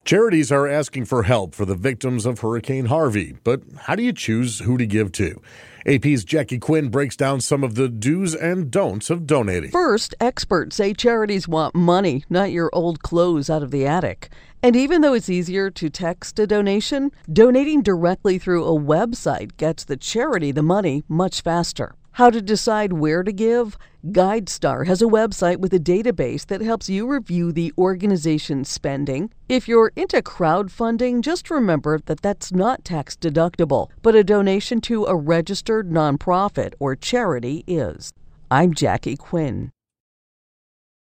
Charities are asking for help for the victims of Hurricane Harvey, but how do you choose who to give to? AP's Jackie Quinn breaks down some of the do's and don'ts of donating. First, experts say charities want money, not your old clothes out of the attic. And even though it's easier to text a donation, donating directly through a website gets the charity the money much faster. How to decide where to give? GuideStar has a website with a database that helps you review the organization's spending. If you're into crowdfunding, just remember that that's not tax deductible, but a donation to a registered nonprofit or charity is. I'm Jackie Quinn.